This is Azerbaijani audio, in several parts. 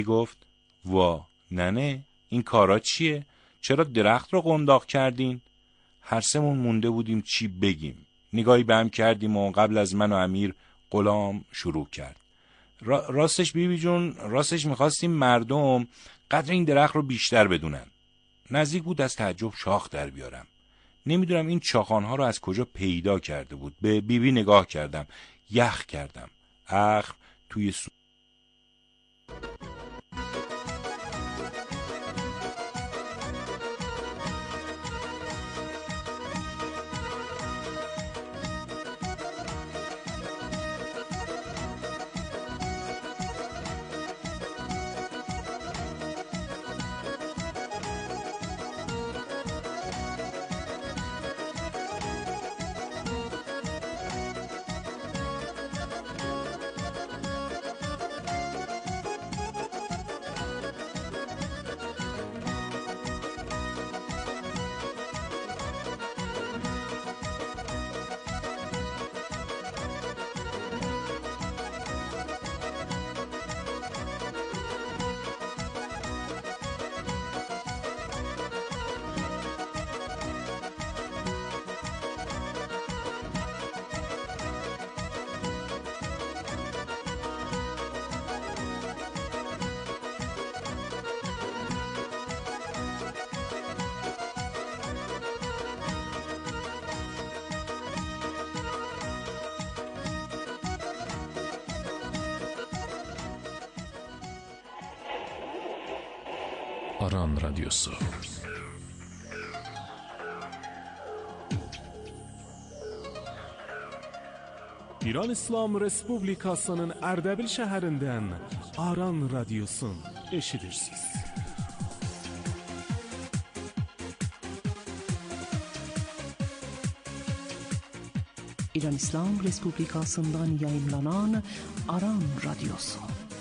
گفت وا ننه این کارا چیه؟ چرا درخت رو قنداق کردین؟ هر سمون مونده بودیم چی بگیم. نگاهی به هم کردیم و قبل از من و امیر غلام شروع کرد. راستش بیبی جون، راستش میخواستیم مردم قدر این درخت رو بیشتر بدونن. نزدیک بود از تعجب شاخ در بیارم. نمیدونم این چاخانها رو از کجا پیدا کرده بود. به بیبی نگاه کردم، یخ کردم. اخم توی Aran Radyosu. İran İslam Respublikasının Erdebil şəhərindən Aran Radyosun eşidirsiniz. İran İslam Respublikasından yayımlanan Aran Radyosu.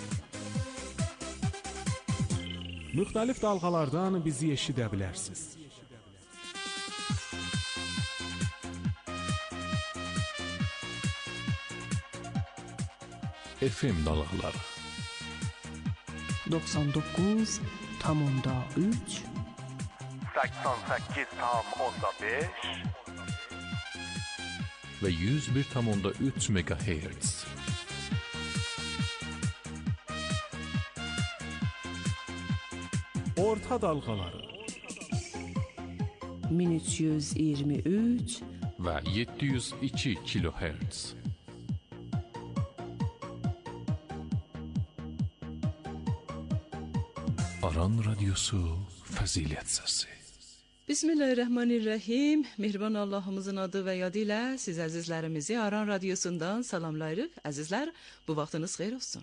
Müxtəlif dalğalardan bizi eşidə bilərsiniz. FM dalğaları 99.3 88.5 ve 101.3 MHz. Orta dalğaları 1323 ve 702 kHz. Aran Radyosu Fəzilət Səsi. Bismillahirrahmanirrahim. Mehriban Allahımızın adı və yadı ilə siz əzizlərimizi Aran Radyosundan salamlayırıq. Əzizlər, bu vaxtınız xeyir olsun.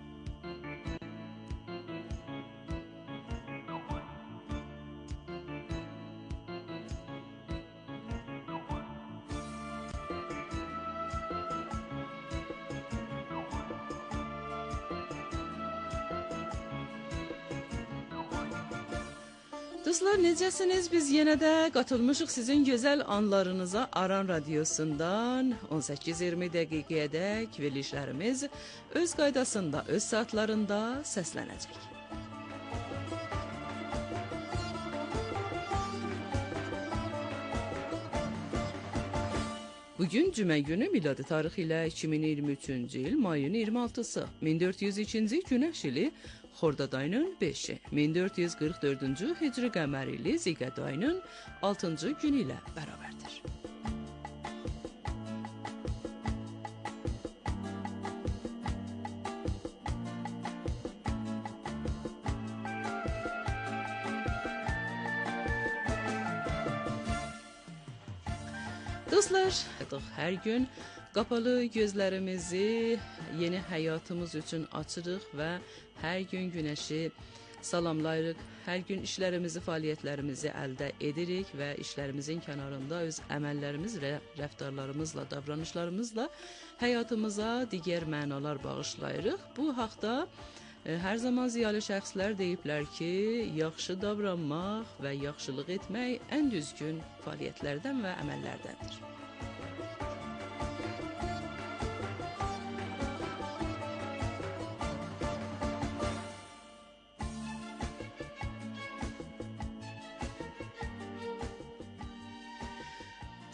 Dostlar, necəsiniz? Biz yenə də qatılmışıq sizin gözəl anlarınıza Aran Radyosundan 18-20 dəqiqəyədək verilişlərimiz öz qaydasında, öz saatlarında səslənəcək. Bugün cümə günü miladi tarixi ilə 2023-cü il mayın 26-sı, 1402-ci günəş ili Xordad ayının 5-i, 1444-cü Hicri qəməri ili Ziqəd ayının 6-cı günü ilə bərabərdir. Dostlar, hər gün qapalı gözlərimizi yeni həyatımız üçün açırıq və hər gün günəşi salamlayırıq. Hər gün işlərimizi, fəaliyyətlərimizi əldə edirik və işlərimizin kənarında öz əməllərimiz və rəftarlarımızla, davranışlarımızla həyatımıza digər mənalar bağışlayırıq. Bu haqda hər zaman ziyalı şəxslər deyiblər ki, yaxşı davranmaq və yaxşılıq etmək ən düzgün fəaliyyətlərdən və əməllərdəndir.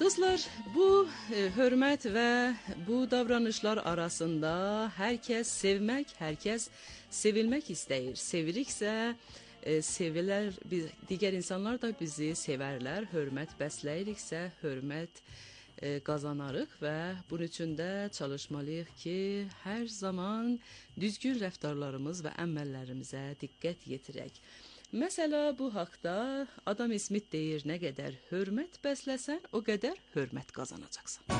Dostlar, bu hörmət və bu davranışlar arasında hər kəs sevmək, hər kəs sevilmək istəyir. Seviriksə, sevilər, digər insanlar da bizi sevərlər. Hörmət bəsləyiriksə, hörmət qazanarıq və bunun üçün də çalışmalıyıq ki, hər zaman düzgün rəftarlarımız və əməllərimizə diqqət yetirək. Məsələ bu haqda Adam Smith deyir, nə qədər hörmət bəsləsən, o qədər hörmət qazanacaqsan.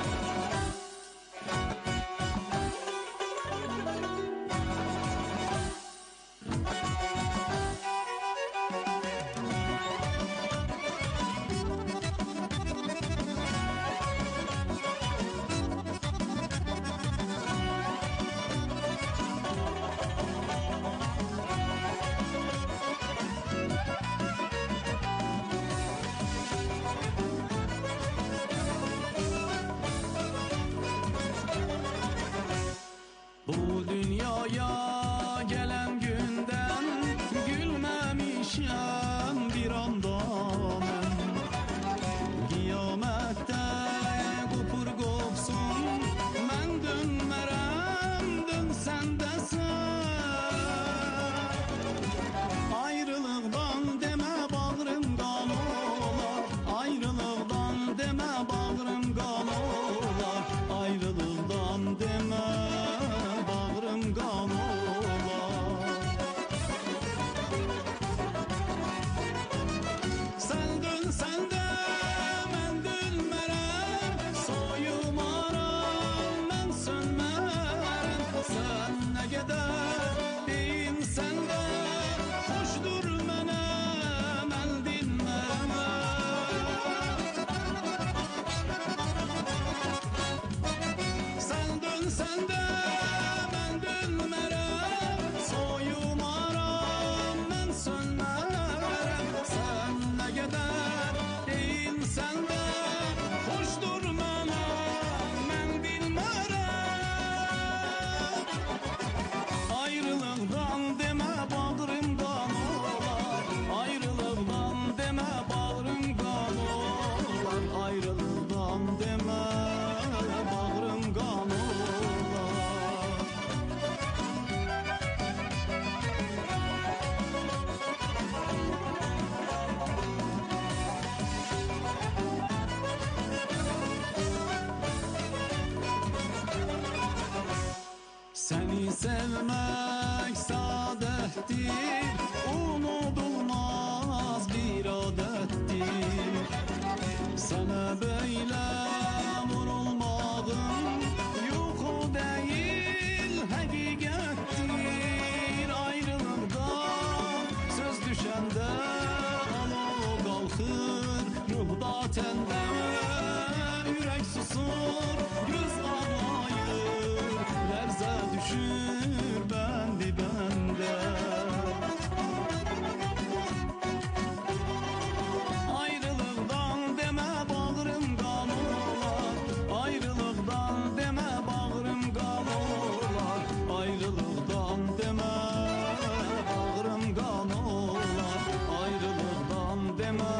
Bu dünyaya gelen günden gülmemişim bir anda ben. Kıyamette kopur kopsun ben dönmerem, dönsen de sen. Ayrılıktan deme bağrım kan olar, ayrılıktan deme bağrım kan olar, ayrılıktan deme kan olar. Sen dönsen de ben dönmerem, soyumaram ben sönmerem. Sen ne kadar deyinsen de hoşdur mene, ben dinmem. Sen dönsen de seni sevmek saadettir, unutulmaz bir adettir. Sana böyle vurulmağın yok o değil, hakikattir. Ayrılıktan söz düşende alo kalkır, ruhda tende yürek susur, göz ağlayır, lerze düşür bendi bende. Ayrılıktan deme bağrım kan olar, ayrılıktan deme bağrım kan olar, ayrılıktan deme bağrım kan olar, ayrılıktan deme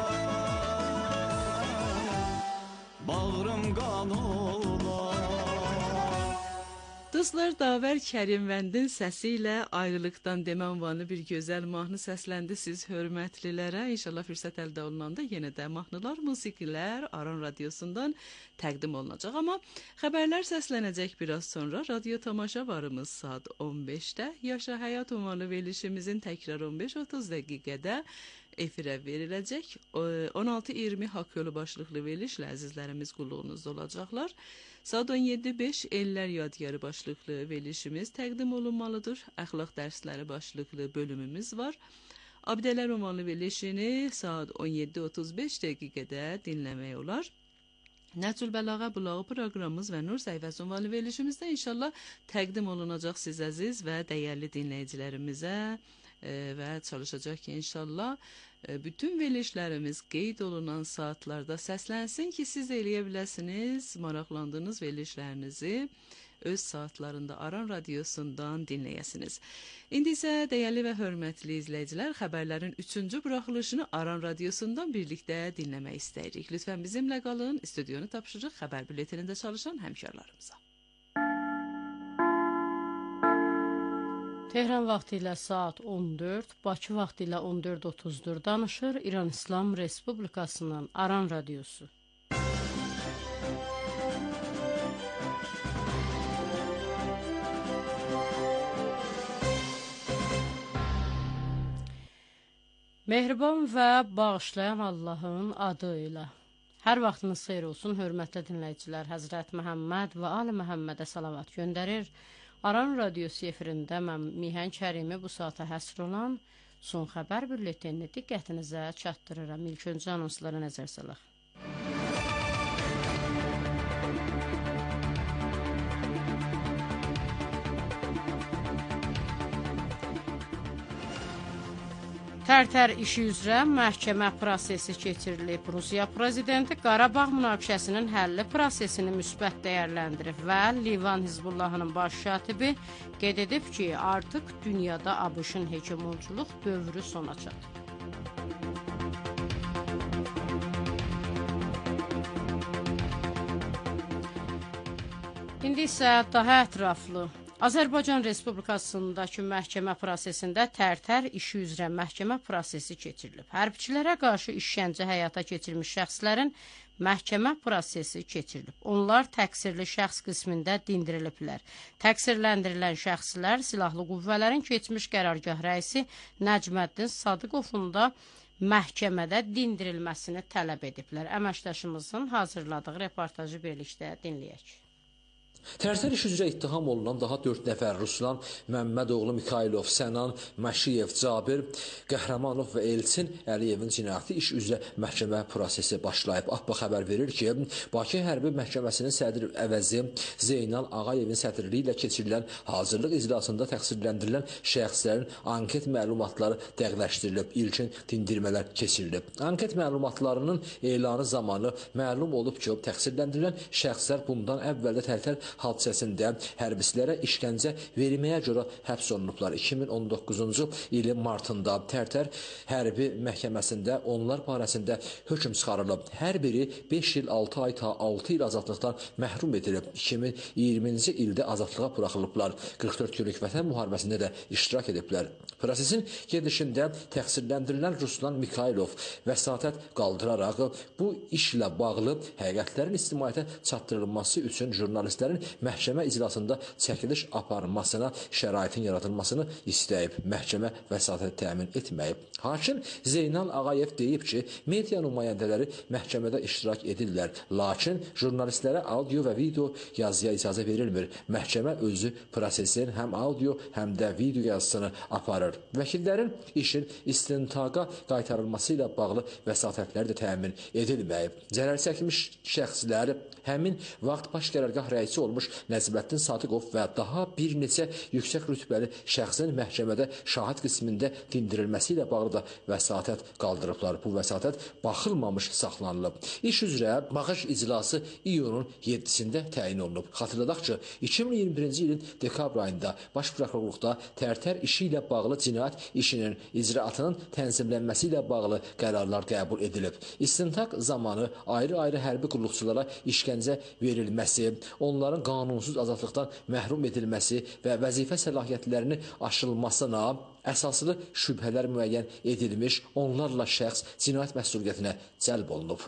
bağrım kan olar. Dostlar, Davər Kərimvəndin səsi ilə Ayrılıqdan demə ünvanlı bir gözəl mahnı səsləndi siz hörmətlilərə. İnşallah fürsət əldə olunanda yenə də mahnılar, musiqilər Aran Radiosundan təqdim olunacaq. Amma xəbərlər səslənəcək biraz sonra. Radyo tamaşavarımız saat 15-də. Yaşa Həyat ünvanlı verilişimizin təkrar 15-30 dəqiqədə efirə veriləcək. 16:20 Haqq Yolu başlıqlı verilişlə əzizlərimiz qulluğunuzda olacaqlar. Saat 17:05 Ellər Yadigarı başlıqlı verilişimiz təqdim olunmalıdır. Əxlaq dərsləri başlıqlı bölümümüz var. Abidələr ünvanlı verilişini saat 17:35 dəqiqədə dinləmək olar. Nəcül Bəlağa Bulağı proqramımız və Nur Səhifəsi ünvanlı verilişimizdə inşallah təqdim olunacaq siz əziz və dəyərli dinləyicilərimizə və çalışacaq ki inşallah bütün verilişlərimiz qeyd olunan saatlarda səslənsin ki siz eləyə biləsiniz maraqlandığınız verilişlərinizi öz saatlarında Aran Radiosundan dinləyəsiniz. İndi isə dəyərli və hörmətli izləyicilər, xəbərlərin 3-cü buraxılışını Aran Radiosundan birlikdə dinləmək istəyirik. Lütfən bizimlə qalın, studionu tapşırıq xəbər bülletenində çalışan həmkarlarımıza. Tehran vaxtı ilə saat 14, Bakı vaxtı ilə 14:30-dur. Danışır İran İslam Respublikasının Aran Radiosu. Mehriban və bağışlayan Allahın adı ilə. Hər vaxtınız xeyir olsun, hörmətli dinləyicilər. Həzrət Məhəmməd və Ali Məhəmmədə salavat göndərir. Aran Radiosu efirində mən Mihən Kərimi bu saata həsr olan son xəbər bülletenini diqqətinizə çatdırıram. İlk öncə anonslara nəzər salaq. Tərtər işi üzrə məhkəmə prosesi keçirilib. Rusiya prezidenti Qarabağ münaqişəsinin həlli prosesini müsbət dəyərləndirib və Livan Hizbullahının baş katibi qeyd edib ki, artıq dünyada ABŞ-ın hegemonçuluq dövrü sona çatıb. İndi isə daha ətraflı. Azərbaycan Respublikasındakı məhkəmə prosesində Tərtər işi üzrə məhkəmə prosesi keçirilib. Hərbçilərə qarşı işgəncə həyata keçirilmiş şəxslərin məhkəmə prosesi keçirilib. Onlar təqsirli şəxs qismində dindiriliblər. Təqsirləndirilən şəxslər silahlı qüvvələrin keçmiş qərargah rəisi Nəcməddin Sadıqovun da məhkəmədə dindirilməsini tələb ediblər. Əməkdaşımızın hazırladığı reportajı birlikdə dinləyək. Tərtər iş üzrə ittiham olunan daha 4 nəfər Ruslan Məmmədoğlu, Mikhailov, Sənan, Məşiyev, Cabir, Qəhrəmanov və Elçin Əliyevin cinayəti iş üzrə məhkəmə prosesi başlayıb. APPA xəbər verir ki, Bakı Hərbi Məhkəməsinin sədr əvəzi Zeynal Ağayevin sədrliyi ilə keçirilən hazırlıq iclasında təqsirləndirilən şəxslərin anket məlumatları dəqiqləşdirilib, ilkin dindirmələr keçirilib. Anket məlumatlarının elanı zamanı məlum olub ki, təqsirləndirilən şəxslər bundan əvvəldə Tərtər hadisəsində hərbçilərə işgəncə verilməyə görə həbs olunublar. 2019-cu ilin martında Tərtər Hərbi Məhkəməsində onlar barəsində hökm çıxarılıb. Hər biri 5 il 6 ay ta 6 il azadlıqdan məhrum edilib. 2020-ci ildə azadlığa buraxılıblar. 44 günlük vətən müharibəsində də iştirak ediblər. Prosesin gedişində təqsirləndirilən Ruslan Mikhailov vəsatət qaldıraraq bu işlə bağlı həqiqətlərin ictimaiyyətə çatdırılması üçün jurnalistlərin məhkəmə iclasında çəkiliş aparmasına şəraitin yaradılmasını istəyib. Məhkəmə vəsatət təmin etməyib. Hakim Zeynal Ağayev deyib ki, media nümayəndələri məhkəmədə iştirak edirlər, lakin jurnalistlərə audio və video yazıya icazə verilmir. Məhkəmə özü prosesin həm audio, həm də video yazısını aparır. Vəkillərin işin istintaqa qaytarılması ilə bağlı vəsatətləri də təmin edilməyib. Zərər çəkmiş şəxslər həmin vaxt baş qərargah rəisi olmuş Nəcməddin Sadıqov və daha bir neçə yüksək rütbəli şəxsin məhkəmədə şahid qismində dindirilməsi ilə bağlı da vəsatət qaldırıblar. Bu vəsatət baxılmamış saxlanılıb. İş üzrə baxış iclası iyunun 7-sində təyin olunub. Xatırladaq ki, 2021-ci ilin dekabr ayında Baş Prokurorluqda Tərtər işi ilə bağlı cinayət işinin icraatının tənzimlənməsi ilə bağlı qərarlar qəbul edilib. İstintaq zamanı ayrı-ayrı hərbi qulluqçulara işgəncə verilməsi, onların qanunsuz azadlıqdan məhrum edilməsi və vəzifə səlahiyyətlərinin aşılmasına əsaslı şübhələr müəyyən edilmiş, onlarla şəxs cinayət məsuliyyətinə cəlb olunub.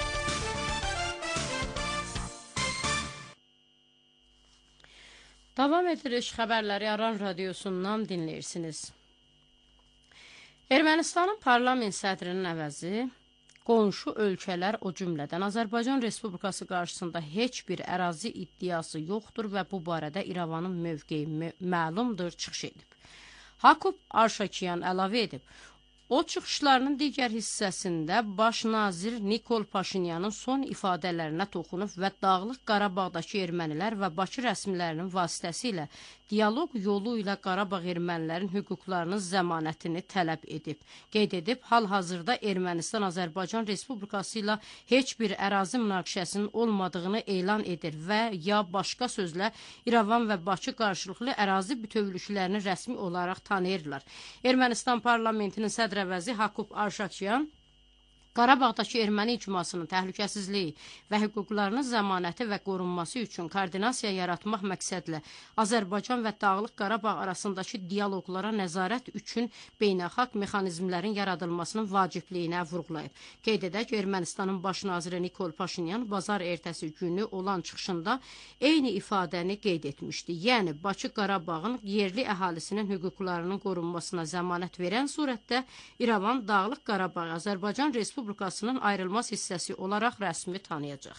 Davam edirik, xəbərləri Aran Radiosundan dinləyirsiniz. Ermənistanın parlament sədrinin əvəzi qonşu ölkələr, o cümlədən Azərbaycan Respublikası qarşısında heç bir ərazi iddiası yoxdur və bu barədə İrəvanın mövqeyi məlumdur, çıxış edib. Hakub Arşakyan əlavə edib, O çıxışlarının digər hissəsində baş nazir Nikol Paşinyanın son ifadələrinə toxunub və Dağlıq Qarabağdakı ermənilər və Bakı rəsmilərinin vasitəsilə dialoq yolu ilə Qarabağ ermənilərin hüquqlarının zəmanətini tələb edib. Qeyd edib, hal-hazırda Ermənistan-Azərbaycan Respublikası ilə heç bir ərazi münaqişəsinin olmadığını elan edir və ya başqa sözlə İrəvan və Bakı qarşılıqlı ərazi bütövlüklərini rəsmi olaraq tanıyırlar. Ermənistan parlamentinin sədr əvəzi Hakub Arşakyan Qarabağdakı erməni icmasının təhlükəsizliyi və hüquqlarının zəmanəti və qorunması üçün koordinasiya yaratmaq məqsədlə Azərbaycan və Dağlıq Qarabağ arasındakı dialoqlara nəzarət üçün beynəlxalq mexanizmlərin yaradılmasının vacibliyinə vurğulayıb. Qeyd edək, Ermənistanın baş naziri Nikol Paşinyan bazar ertəsi günü olan çıxışında eyni ifadəni qeyd etmişdi. Yəni, Bakı Qarabağın yerli əhalisinin hüquqlarının qorunmasına zəmanət verən surətdə İrəvan Dağlıq Qarabağ Azərbaycan Respublikasının ayrılmaz hissəsi olaraq rəsmi tanıyacaq.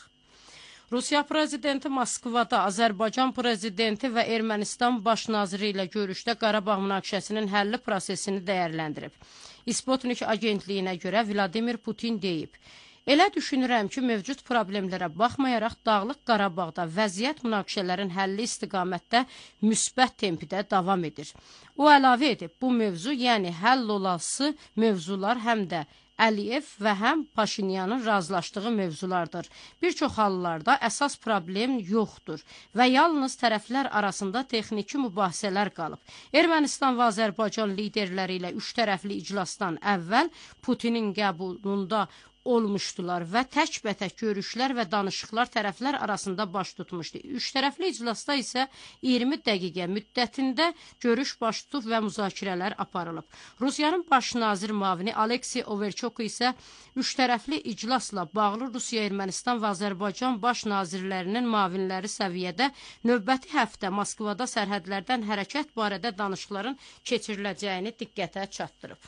Rusiya prezidenti Moskvada Azərbaycan prezidenti və Ermənistan baş naziri ilə görüşdə Qarabağ münaqişəsinin həlli prosesini dəyərləndirib. İsputnik agentliyinə görə Vladimir Putin deyib, elə düşünürəm ki, mövcud problemlərə baxmayaraq Dağlıq Qarabağda vəziyyət münaqişələrin həlli istiqamətdə müsbət tempdə davam edir. O əlavə edib, bu mövzu, yəni həll olası mövzular həm də Əliyev və həm Paşinyanın razılaşdığı mövzulardır. Bir çox hallarda əsas problem yoxdur və yalnız tərəflər arasında texniki mübahisələr qalıb. Ermənistan və Azərbaycan liderləri ilə üç tərəfli iclasdan əvvəl Putinin qəbulunda olmuşdular və tək-bətək görüşlər və danışıqlar tərəflər arasında baş tutmuşdu. Üç tərəfli iclasda isə 20 dəqiqə müddətində görüş baş tutub və müzakirələr aparılıb. Rusiyanın baş nazir müavini Aleksey Overchok isə üç tərəfli iclasla bağlı Rusiya, Ermənistan və Azərbaycan baş nazirlərinin müavinləri səviyyədə növbəti həftə Moskvada sərhədlərdən hərəkət barədə danışıqların keçiriləcəyini diqqətə çatdırıb.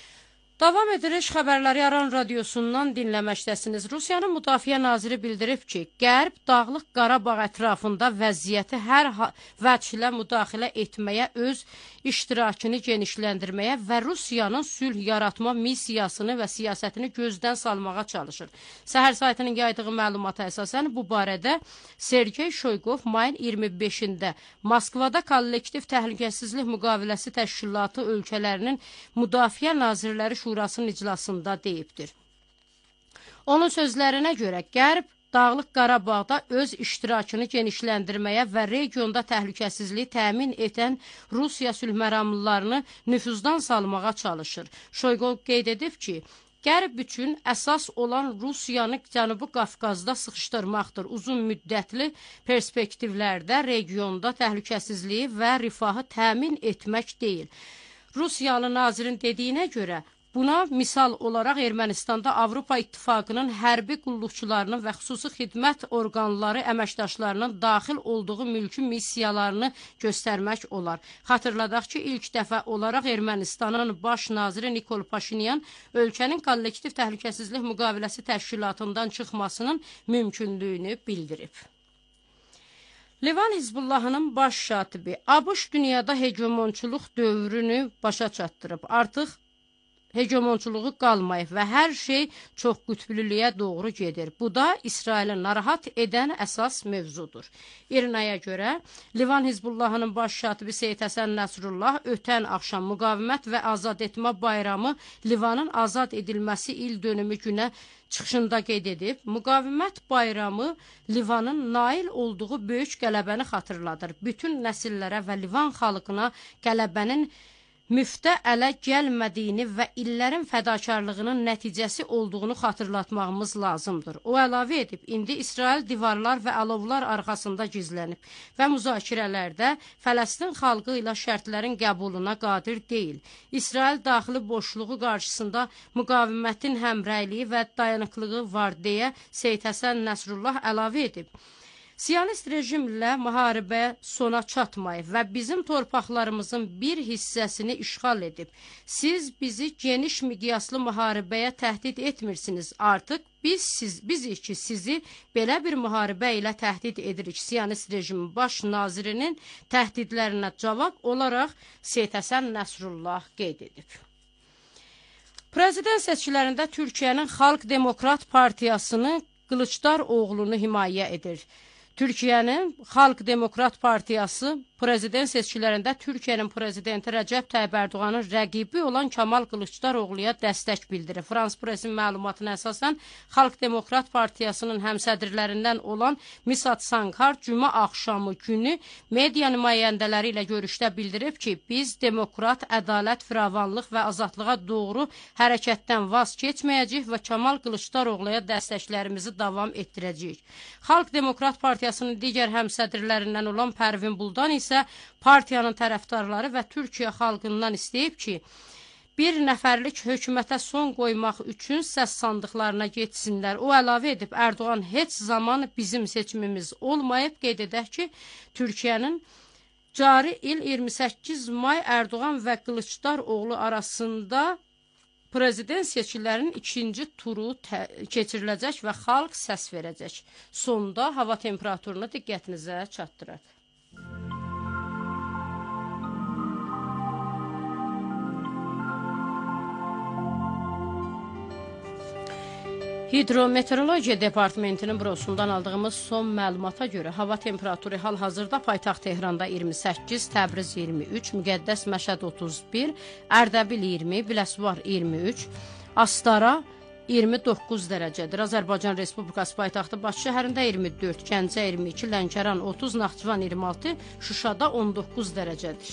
Davam edirik, xəbərləri Aran radiosundan dinləməkdəsiniz. Rusiyanın müdafiə naziri bildirib ki, Qərb Dağlıq Qarabağ ətrafında vəziyyəti hər vəchlə müdaxilə etməyə, öz iştirakını genişləndirməyə və Rusiyanın sülh yaratma missiyasını və siyasətini gözdən salmağa çalışır. Səhər saytının yaydığı məlumata əsasən bu barədə Sergey Shoygov mayın 25-də Moskvada Kollektiv Təhlükəsizlik Müqaviləsi Təşkilatı ölkələrinin müdafiə nazirləri Şurasının iclasında deyibdir. Onun sözlərinə görə Qərb Dağlıq Qarabağda öz iştirakını genişləndirməyə və regionda təhlükəsizliyi təmin edən Rusiya sülhməramlılarını nüfuzdan salmağa çalışır. Shoygov qeyd edib ki, Qərb üçün əsas olan Rusiyanı Cənubi Qafqazda sıxışdırmaqdır. Uzun müddətli perspektivlərdə regionda təhlükəsizliyi və rifahı təmin etmək deyil. Rusiyalı nazirin dediyinə görə, buna misal olaraq Ermənistanda Avropa İttifaqının hərbi qulluqçularının və xüsusi xidmət orqanları əməkdaşlarının daxil olduğu mülki missiyalarını göstərmək olar. Xatırladaq ki, ilk dəfə olaraq Ermənistanın baş naziri Nikol Paşinyan ölkənin Kollektiv Təhlükəsizlik Müqaviləsi Təşkilatından çıxmasının mümkünlüyünü bildirib. Livan Hizbullahının baş katibi ABŞ dünyada hegemonçuluq dövrünü başa çatdırıb. Artıq hegemonçuluğu qalmayıb və hər şey çox qütblülüyə doğru gedir. Bu da İsraili narahat edən əsas mövzudur. İRNA-ya görə Livan Hizbullahının baş katibi Seyid Həsən Nəsrullah ötən axşam müqavimət və azad etmə bayramı Livanın azad edilməsi il dönümü günə çıxışında qeyd edib, müqavimət bayramı Livanın nail olduğu böyük qələbəni xatırladır. Bütün nəsillərə və Livan xalqına qələbənin müftə ələ gəlmədiyini və illərin fədakarlığının nəticəsi olduğunu xatırlatmağımız lazımdır. O əlavə edib, indi İsrail divarlar və alovlar arxasında gizlənib və müzakirələrdə Fələstin xalqı ilə şərtlərin qəbuluna qadir deyil. İsrail daxili boşluğu qarşısında müqavimətin həmrəyliyi və dayanıqlığı var deyə Seyid Həsən Nəsrullah əlavə edib. Siyonist rejimlə müharibə sona çatmayıb və bizim torpaqlarımızın bir hissəsini işğal edib. Siz bizi geniş miqyaslı müharibəyə təhdid etmirsiniz. Artıq bizik ki, sizi belə bir müharibə ilə təhdid edirik. Siyonist rejimin baş nazirinin təhdidlərinə cavab olaraq Seyid Həsən Nəsrullah qeyd edib. Prezident seçkilərində Türkiyənin Xalq Demokrat Partiyasının Qılıçdaroğlunu himayə edir. Türkiyənin Xalq Demokrat Partiyası prezident seçkilərində Türkiyənin prezidenti Rəcəb Tayyib Ərdoğanın rəqibi olan Kamal Qılıçdaroğluya dəstək bildirir. Frans Presin məlumatına əsasən Xalq Demokrat Partiyasının həmsədrlərindən olan Misat Sankar cümə axşamı günü media nümayəndələri ilə görüşdə bildirib ki, biz demokrat, ədalət, firavanlıq və azadlığa doğru hərəkətdən vaz keçməyəcəyik və Kamal Qılıçdaroğluya dəstəklərimizi davam etdirəcəyik. Xalq Demokrat Partiyasının digər həmsədrlərindən olan Pərvin Buldan isə partiyanın tərəfdarları və Türkiyə xalqından istəyib ki, bir nəfərlik hökumətə son qoymaq üçün səs sandıqlarına getsinlər. O əlavə edib, Ərdoğan heç zaman bizim seçimimiz olmayıb. Qeyd edək ki, Türkiyənin cari il 28 may Ərdoğan və Qılıçdaroğlu arasında prezident seçkilərinin ikinci turu keçiriləcək və xalq səs verəcək. Sonda hava temperaturunu diqqətinizə çatdıraq. Hidrometeorologiya Departamentinin bürosundan aldığımız son məlumata görə hava temperaturu hal-hazırda paytaxt Tehranda 28, Təbriz 23, Müqəddəs Məşəd 31, Ərdəbil 20, Biləsuvar 23, Astara 29 dərəcədir. Azərbaycan Respublikası paytaxtı Bakı şəhərində 24, Gəncə 22, Lənkəran 30, Naxçıvan 26, Şuşada 19 dərəcədir.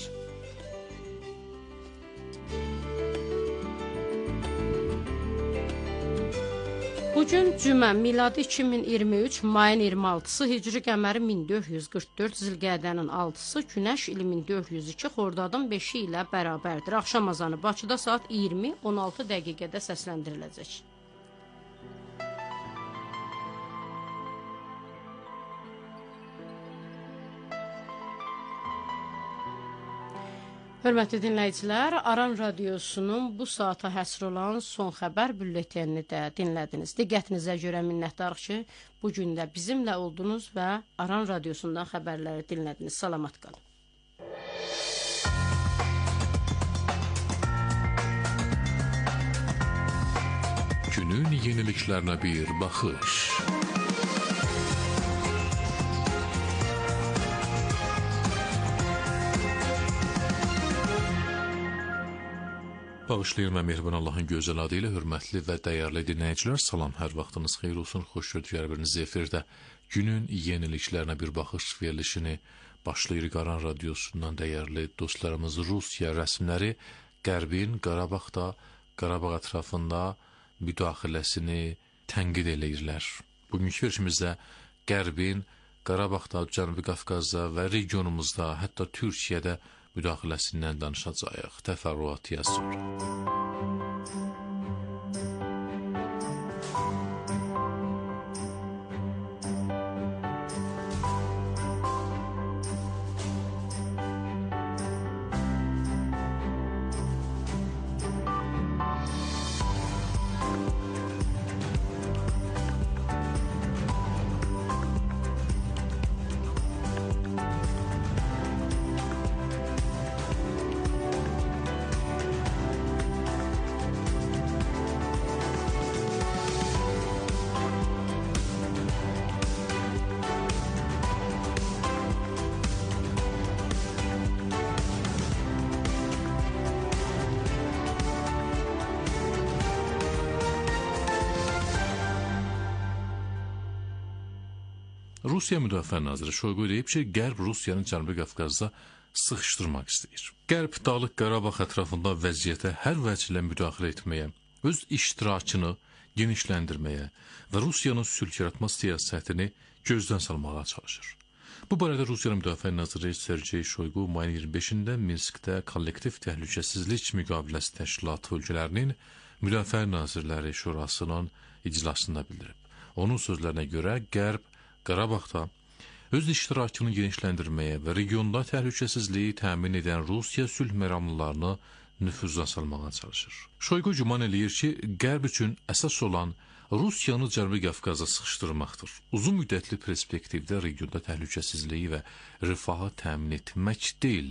Bugün cümə, miladi 2023, mayın 26-sı, hicri qəməri 1444, zilqədənin 6-sı, günəş ili 1402, xordadın 5-i ilə bərabərdir. Axşam azanı Bakıda saat 20-16 dəqiqədə səsləndiriləcək. Hörmətli dinləyicilər, Aran Radiosunun bu saata həsr olan son xəbər bülletenini də dinlədiniz. Diqqətinizə görə minnətdarıq ki, bugün də bizimlə oldunuz və Aran Radiosundan xəbərləri dinlədiniz. Salamat qalın. Günün yeniliklərinə bir baxış. Bağışlayın və mehriban Allahın gözəl adı ilə hörmətli və dəyərli dinləyicilər, salam, hər vaxtınız xeyir olsun, xoş gördük hər biriniz efirdə. Günün yeniliklərinə bir baxış verilişini başlayırıq. Aran Radiosundan dəyərli dostlarımız Rusiya rəsmləri Qərbin Qarabağda, Qarabağ ətrafında müdaxiləsini tənqid eləyirlər. Bugünkü verilişimizdə Qərbin Qarabağda, Cənubi Qafqazda və regionumuzda, hətta Türkiyədə müdaxiləsindən danışacağıq. Təfərrüatı az sonra. Rusiya Müdafiə Naziri Şoygu deyib ki, Qərb Rusiyanı Cənubi Qafqazda sıxışdırmaq istəyir. Qərb Dağlıq Qarabağ ətrafında vəziyyətə hər vəclə müdaxilə etməyə, öz iştirakını genişləndirməyə və Rusiyanın sülh yaratma siyasətini gözdən salmağa çalışır. Bu barədə Rusiya Müdafiə Naziri Sergey Şoygu mayın 25-də Minskdə Kollektiv Təhlükəsizlik Müqaviləsi Təşkilatı ölkələrinin Müdafiə Nazirləri Şurasının iclasında bildirib. Onun sözlərinə görə Qərb Qarabağda öz iştirakını genişləndirməyə və regionda təhlükəsizliyi təmin edən Rusiya sülh məramlılarını nüfuzda salmağa çalışır. Şoygu güman eləyir ki, Qərb üçün əsas olan Rusiyanı Cənubi Qafqaza sıxışdırmaqdır. Uzun müddətli perspektivdə regionda təhlükəsizliyi və rifahı təmin etmək deyil,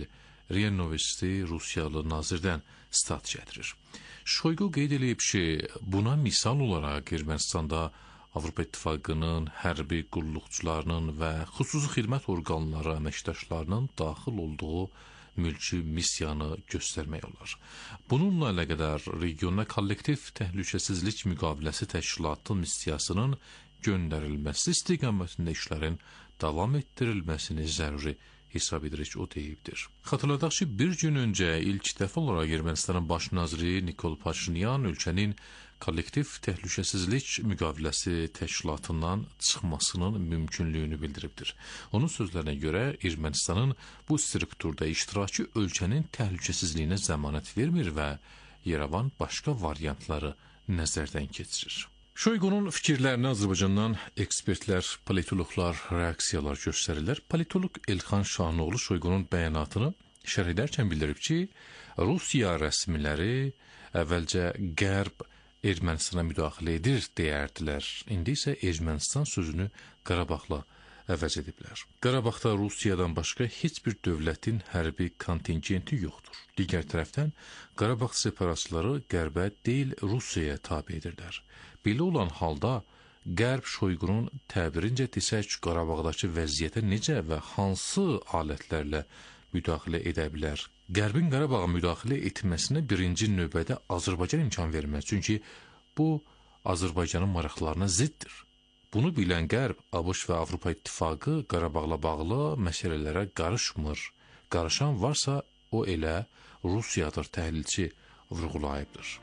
RIA Novosti Rusiyalı nazirdən stat gətirir. Şoygu qeyd edib ki, buna misal olaraq Ermənistanda Avropa İttifaqının hərbi qulluqçularının və xüsusi xidmət orqanları əməkdaşlarının daxil olduğu mülki missiyanı göstərmək olar. Bununla əlaqədar regionda kollektiv təhlükəsizlik müqaviləsi təşkilatı missiyasının göndərilməsi istiqamətində işlərin davam etdirilməsini zəruri hesab edirik, o deyibdir. Xatırladaq ki, bir gün öncə ilk dəfə olaraq Ermənistanın baş naziri Nikol Paşinyan ölkənin kollektiv təhlükəsizlik müqaviləsi təşkilatından çıxmasının mümkünlüyünü bildiribdir. Onun sözlərinə görə Ermənistanın bu strukturda iştirakı ölkənin təhlükəsizliyinə zəmanət vermir və Yerevan başqa variantları nəzərdən keçirir. Şoygunun fikirlərinə Azərbaycandan ekspertlər, politologlar reaksiyalar göstərirlər. Politolog Elxan Şahinoğlu Şoygunun bəyanatını şərh edərkən bildirib ki, Rusiya rəsmiləri əvvəlcə Qərb Ermənistana müdaxilə edir deyərdilər. İndi isə Ermənistan sözünü Qarabağla əvəz ediblər. Qarabağda Rusiyadan başqa heç bir dövlətin hərbi kontingenti yoxdur. Digər tərəfdən Qarabağ separatçıları Qərbə deyil Rusiyaya tabe edirlər. Belə olan halda Qərb Şoygunun təbirincə desək Qarabağdakı vəziyyətə necə və hansı alətlərlə müdaxilə edə bilər? Qərbin Qarabağa müdaxilə etməsinə birinci növbədə Azərbaycan imkan verməz. Çünki bu Azərbaycanın maraqlarına ziddir. Bunu bilən Qərb, ABŞ və Avropa İttifaqı Qarabağla bağlı məsələlərə qarışmır. Qarışan varsa o elə Rusiyadır, təhlilçi vurğulayıbdır.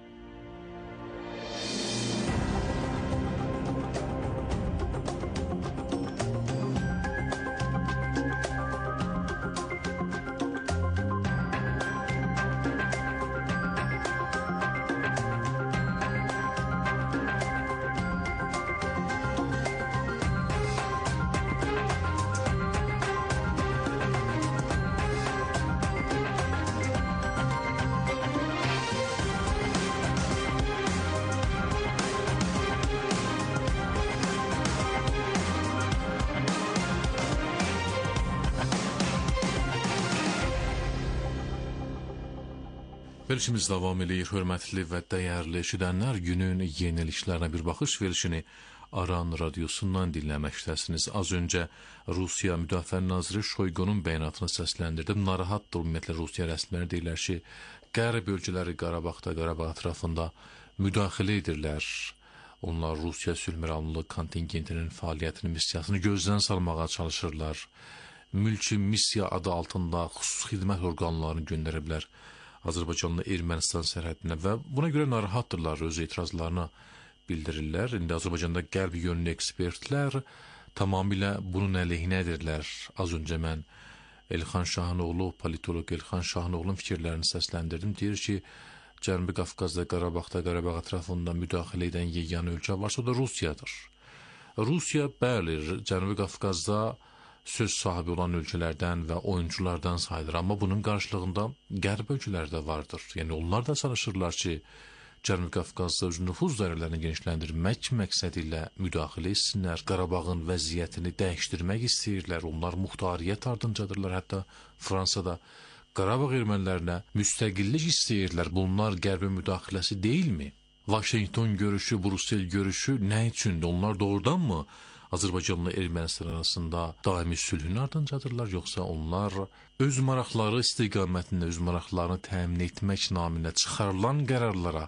Verilişimiz davam edir, hörmətli və dəyərli eşidənlər. Günün yeniliklərinə bir baxış verilişini Aran radiosundan dinləməkdəsiniz. Az öncə Rusiya Müdafiə Naziri Şoygunun bəyanatını səsləndirdim. Narahatdır ümumiyyətlə Rusiya rəsmiləri deyirlər ki, Qərb bölgələri Qarabağda, Qarabağ ətrafında müdaxilə edirlər. Onlar Rusiya sülhməramlılıq kontingentinin fəaliyyətini, missiyasını gözdən salmağa çalışırlar. Mülki missiya adı altında xüsusi xidmət orqanlarını göndəriblər Azərbaycanla Ermənistan sərhədinə və buna görə narahatdırlar, öz etirazlarını bildirirlər. İndi Azərbaycanda qərb yönlü ekspertlər tamamilə bunun əleyhinədirlər. Az öncə mən Elxan Şahinoğlu, politolog Elxan Şahinoğlu'nun fikirlərini səsləndirdim. Deyir ki, Cənubi Qafqazda, Qarabağda, Qarabağ ətrafında müdaxilə edən yeganə ölkə varsa o da Rusiyadır. Rusiya, bəli, Cənubi Qafqazda söz sahibi olan ölkələrdən və oyunculardan sayılır. Amma bunun qarşılığında qərb ölkələri də vardır. Yəni onlar da çalışırlar ki, Cənubi Qafqazda öz nüfuz dairələrini genişləndirmək məqsədi ilə müdaxilə etsinlər. Qarabağın vəziyyətini dəyişdirmək istəyirlər. Onlar muxtariyyət ardıncadılar. Hətta Fransada Qarabağ ermənilərinə müstəqillik istəyirlər. Bunlar qərbin müdaxiləsi deyilmi? Vaşinqton görüşü, Brüssel görüşü nə üçündür? Onlar doğrudanmı Azərbaycanla Ermənistan arasında daimi sülhün ardıncadılar, yoxsa onlar öz maraqları istiqamətində öz maraqlarını təmin etmək naminə çıxarılan qərarlara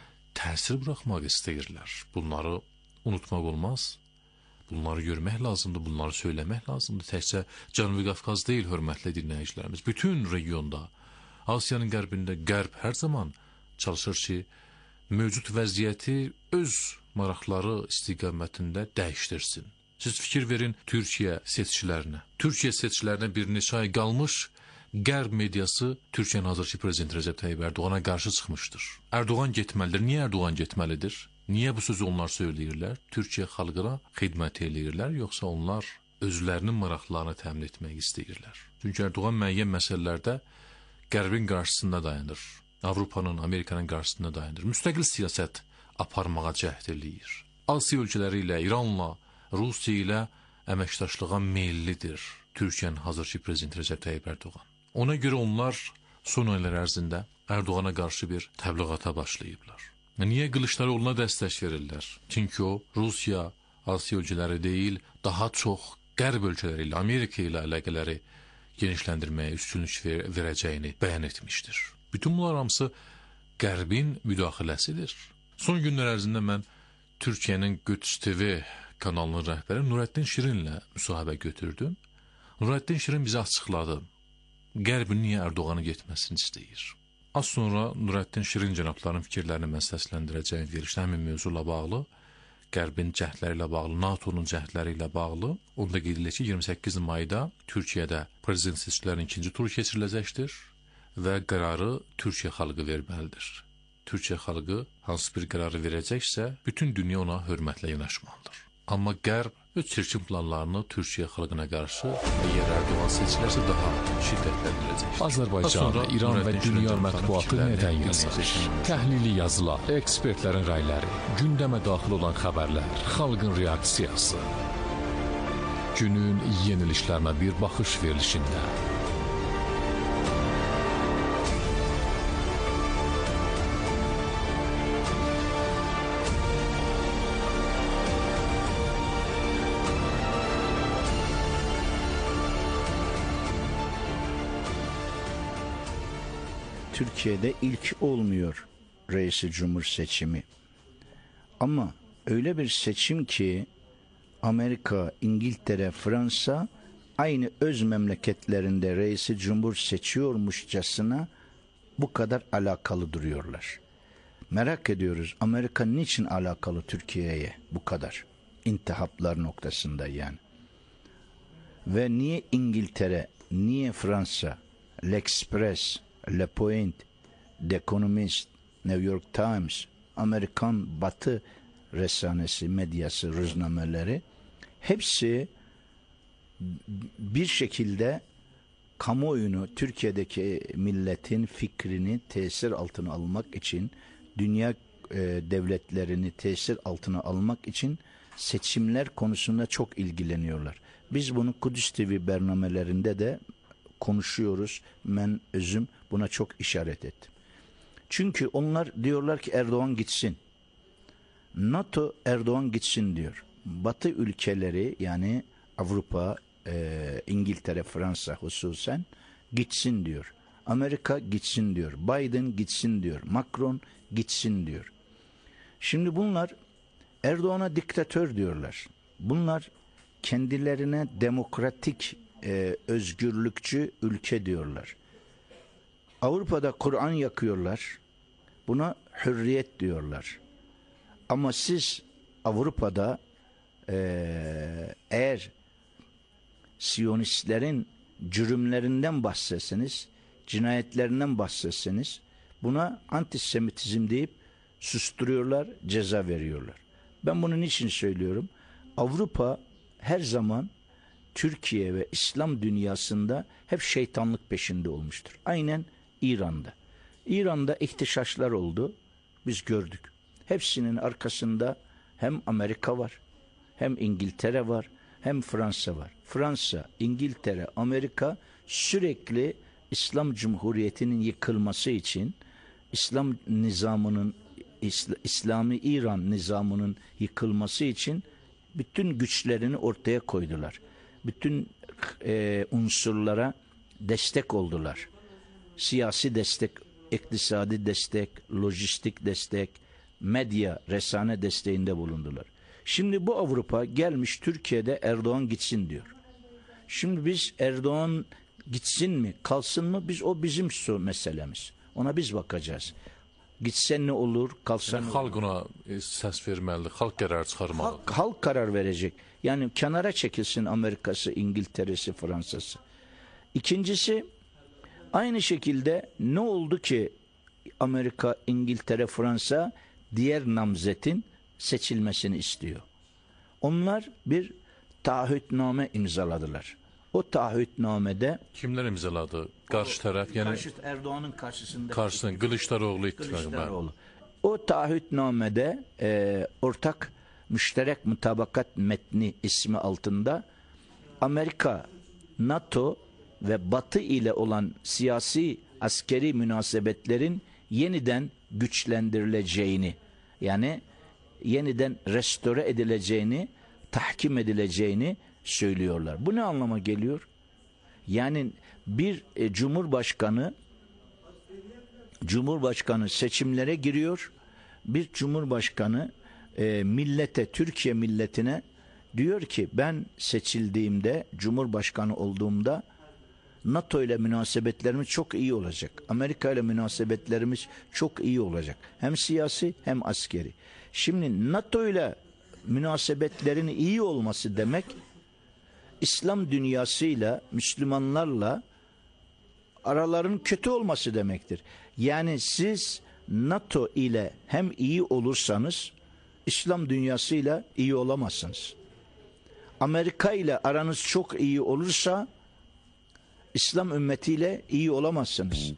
təsir buraxmaq istəyirlər? Bunları unutmaq olmaz. Bunları görmək lazımdır, bunları söyləmək lazımdır. Təkcə Cənubi Qafqaz deyil, hörmətli dinləyicilərimiz. Bütün regionda, Asiyanın qərbində Qərb hər zaman çalışır ki, mövcud vəziyyəti öz maraqları istiqamətində dəyişdirsin. Siz fikir verin Türkiyə seçkilərinə. Türkiyə seçkilərinə bir neçə ay qalmış Qərb mediası Türkiyənin hazırki prezidenti Recep Tayyip Erdoğan'a qarşı çıxmışdır. Erdoğan getməlidir. Niyə Erdoğan getməlidir? Niyə bu sözü onlar söyləyirlər? Türkiyə xalqına xidmət edirlər, yoxsa onlar özlərinin maraqlarını təmin etmək istəyirlər? Çünki Erdoğan müəyyən məsələlərdə Qərbin qarşısında dayanır. Avropanın, Amerikanın qarşısında dayanır. Müstəqil siyasət aparmağa cəhd eləyir. Asiya ölkələri ilə, İranla, Rusiya ilə əməkdaşlığa meyillidir Türkiyənin hazırki prezidenti Recep Tayyip Erdoğan. Ona görə onlar son aylar ərzində Erdoğana qarşı bir təbliğata başlayıblar. Niyə Kılıçdaroğlu'na dəstək verirlər? Çünki o, Rusiya, Asiya ölkələri deyil, daha çox Qərb ölkələri ilə, Amerika ilə əlaqələri genişləndirməyə üstünlük verəcəyini bəyan etmişdir. Bütün bunlar hamısı Qərbin müdaxiləsidir. Son günlər ərzində mən Türkiyənin Qüds TV kanalının rəhbəri Nurəddin Şirinlə müsahibə götürdüm. Nurəddin Şirin bizə açıqladı. Qərbin niyə Erdoğan'ın getməsini istəyir? Az sonra Nurəddin Şirin cənabların fikirlərini mən səsləndirəcəyim verilişdə həmin mövzuyla bağlı, Qərbin cəhdləri ilə bağlı, NATO'nun cəhdləri ilə bağlı, onda qeyd edilir ki, 28 mayda Türkiyədə prezident seçkilərinin ikinci turu keçiriləcəkdir və qərarı Türkiyə xalqı verməlidir. Türkiyə xalqı hansı bir qərarı verəcəksə, bütün dünya ona hörmətlə yanaşmalıdır. Amma Qərb öz çirkin planlarını Türkiyə xalqına qarşı əgər Erdoğan seçilərsə daha şiddətləndirəcəkdir. Azərbaycan, İran və dünya mətbuatı nədən yazır? Təhlili yazılar, ekspertlərin rəyləri, gündəmə daxil olan xəbərlər, xalqın reaksiyası. Günün yenilişlərinə bir baxış verilişində. Türkiye'de ilk olmuyor reisi cumhur seçimi. Ama öyle bir seçim ki Amerika, İngiltere, Fransa aynı öz memleketlerinde reisi cumhur seçiyormuşçasına bu kadar alakalı duruyorlar. Merak ediyoruz Amerika niçin alakalı Türkiye'ye bu kadar? İntihaplar noktasında yani. Ve niye İngiltere, niye Fransa, L'Express, Le Point, The Economist, New York Times, Amerikan Batı resanesi, medyası, rüznameleri hepsi bir şekilde kamuoyunu, Türkiye'deki milletin fikrini tesir altına almak için, dünya devletlerini tesir altına almak için seçimler konusunda çok ilgileniyorlar. Biz bunu Kudüs TV bernamelerinde de konuşuyoruz. Ben özüm buna çok işaret ettim. Çünkü onlar diyorlar ki Erdoğan gitsin. NATO Erdoğan gitsin diyor. Batı ülkeleri yani Avrupa, İngiltere, Fransa hususen gitsin diyor. Amerika gitsin diyor. Biden gitsin diyor. Macron gitsin diyor. Şimdi bunlar Erdoğan'a diktatör diyorlar. Bunlar kendilerine demokratik, özgürlükçü ülke diyorlar. Avrupa'da Kur'an yakıyorlar. Buna hürriyet diyorlar. Ama siz Avrupa'da eğer Siyonistlerin cürümlerinden bahsetseniz, cinayetlerinden bahsetseniz buna antisemitizm deyip susturuyorlar, ceza veriyorlar. Ben bunu niçin söylüyorum? Avrupa her zaman Türkiye ve İslam dünyasında hep şeytanlık peşinde olmuştur. Aynen İran'da. İran'da ihtişaşlar oldu. Biz gördük. Hepsinin arkasında hem Amerika var, hem İngiltere var, hem Fransa var. Fransa, İngiltere, Amerika sürekli İslam Cumhuriyeti'nin yıkılması için, İslam nizamının, İslami İran nizamının yıkılması için bütün güçlerini ortaya koydular. Bütün unsurlara destek oldular. Siyasi destek, iktisadi destek, lojistik destek, medya, resane desteğinde bulundular. Şimdi bu Avrupa gelmiş Türkiye'de Erdoğan gitsin diyor. Şimdi biz Erdoğan gitsin mi, kalsın mı? O bizim meselemiz. Ona biz bakacağız. Gitsen ne olur, kalsan yani halk ona ses vermelidir, halk karar çıkarmalı. Halk karar verecek. Yani kenara çekilsin Amerika'sı, İngiltere'si, Fransa'sı. İkincisi, aynı şekilde ne oldu ki Amerika, İngiltere, Fransa diğer namzetin seçilmesini istiyor. Onlar bir taahhütname imzaladılar. O taahhütnamede kimler imzaladı? Karşı taraf yani Erdoğan'ın karşısında Kılıçdaroğlu. O taahhütnamede ortak müşterek mutabakat metni ismi altında Amerika, NATO ve Batı ile olan siyasi askeri münasebetlerin yeniden güçlendirileceğini, yani yeniden restore edileceğini, tahkim edileceğini söylüyorlar. Bu ne anlama geliyor? Yani bir Cumhurbaşkanı seçimlere giriyor. Bir Cumhurbaşkanı millete, Türkiye milletine diyor ki ben seçildiğimde, Cumhurbaşkanı olduğumda NATO ile münasebetlerimiz çok iyi olacak. Amerika ile münasebetlerimiz çok iyi olacak. Hem siyasi hem askeri. Şimdi NATO ile münasebetlerin iyi olması demek, İslam dünyasıyla, Müslümanlarla araların kötü olması demektir. Yani siz NATO ile hem iyi olursanız, İslam dünyasıyla iyi olamazsınız. Amerika ile aranız çok iyi olursa, İslam ümmetiyle iyi olamazsınız.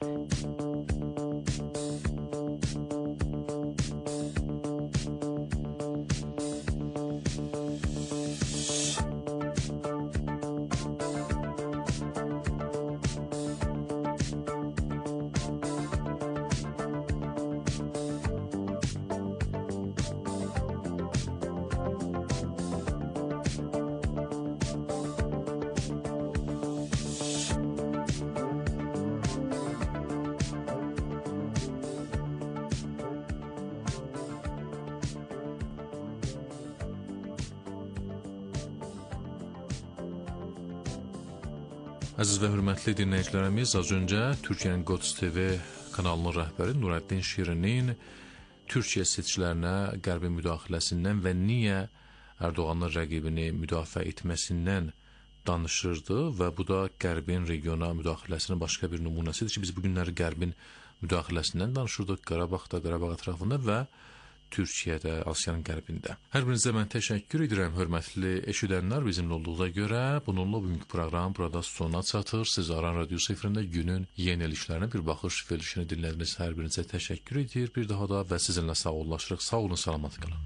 Əziz və hörmətli dinləyicilərimiz, az öncə Türkiyənin Qods TV kanalının rəhbəri Nurəddin Şirinin Türkiyə seçkilərinə Qərbin müdaxiləsindən və niyə Erdoğanın rəqibini müdafiə etməsindən danışırdı və bu da Qərbin regiona müdaxiləsinin başqa bir nümunəsidir ki, biz bu günləri Qərbin müdaxiləsindən danışırdıq Qarabağda, Qarabağ ətrafında və Türkiyədə, Asiyanın qərbində. Hər birinizə mən təşəkkür edirəm, hörmətli eşidənlər, bizimlə olduğuna görə. Bununla bugünkü proqram burada sona çatır. Siz Aran Radiosu efirində günün yenilişlərinə bir baxış verilişini dinlədiniz. Hər birinizə təşəkkür edir bir daha da və sizinlə sağollaşırıq. Sağ olun, salamat qalın.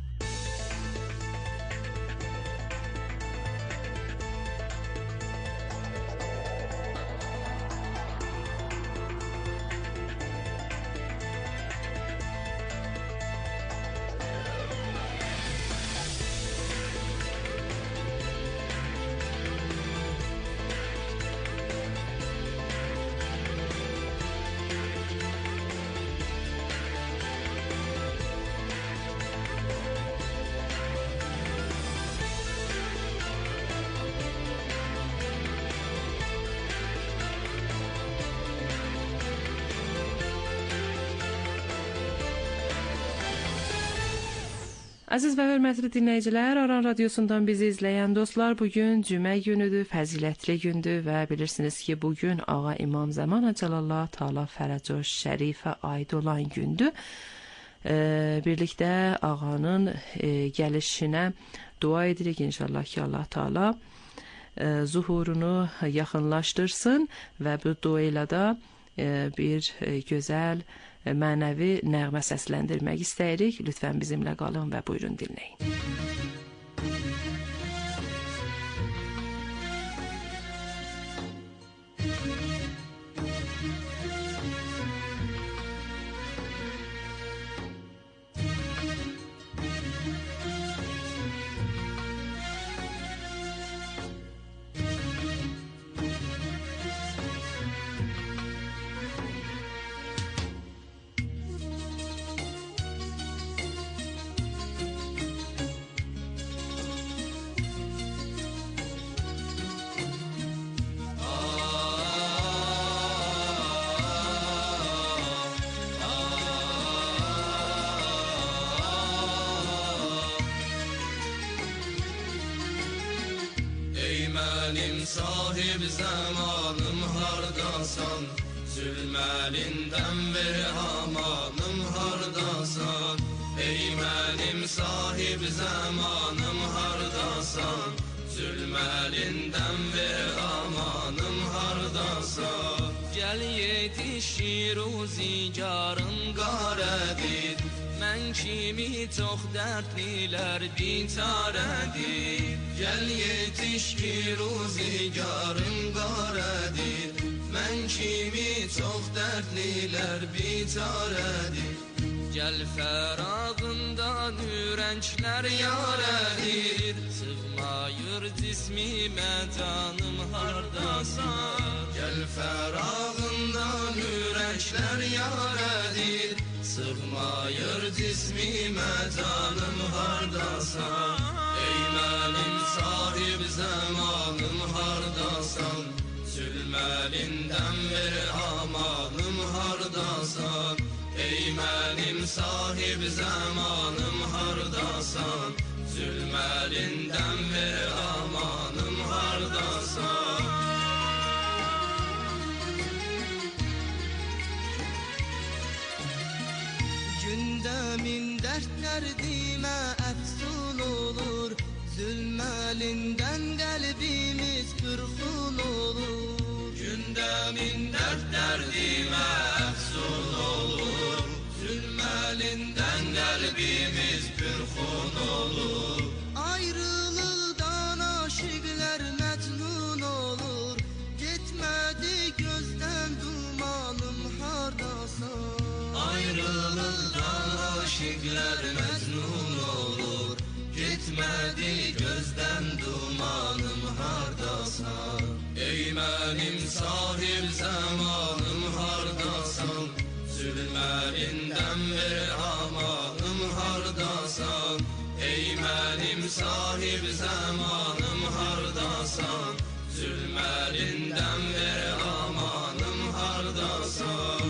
Əziz və hörmətli dinləyicilər, Aran Radiosundan bizi izləyən dostlar, bugün cümə günüdür, fəzilətli gündür və bilirsiniz ki, bugün Ağa İmam Zaman Cəlallah Taala Fərəcə Şərifə aid olan gündür. Birlikdə Ağanın gəlişinə dua edirik inşallah ki, Allah Taala zuhurunu yaxınlaşdırsın və bu dua ilə də bir gözəl mənəvi nəğmə səsləndirmək istəyirik. Lütfən bizimlə qalın və buyurun dinləyin. Benim sahib zamanım hardasan, zülməlindən ver amanım hardasan. Ey mənim sahib zamanım hardasan, zülməlindən ver amanım hardasan. Gəl yetişir o zigarın qarədir, Mən kimi çox dərdlilər bitarədir. Gəl yetiş ki ruzigarım qarədir. Mən kimi çox dərdlilər bitarədir. Gəl fərağından ürənklər yarədir. Sığmayır cismimə canım hardasan. Gəl fərağından ürənklər yarədir. Sığmayır cismimə canım hardasan. Ey mənim sahib zamanım hardasan. Zülməlindən ver amanım hardasan. Ey mənim sahib zamanım hardasan. Zülməlindən ver amanım hardasan. Gündəmin dərdlərdimə əfsun olur. Zülməlindən qəlbimiz pürxun olur. Gündəmin dərdlərdimə əfsun olur. Zülməlindən qəlbimiz pürxun olur. Ayrılıqdan aşıqlər məcnun olur. Getmədi gözdən dumanım hardasan. Ayrılıqdan aşıqlər məcnun olur. Getmədi gözdən dumanım hardasan. Ey mənim sahib zamanım hardasan. Zülməlindən ver amanım hardasan. Ey mənim sahib zamanım hardasan. Zülməlindən ver amanım hardasan.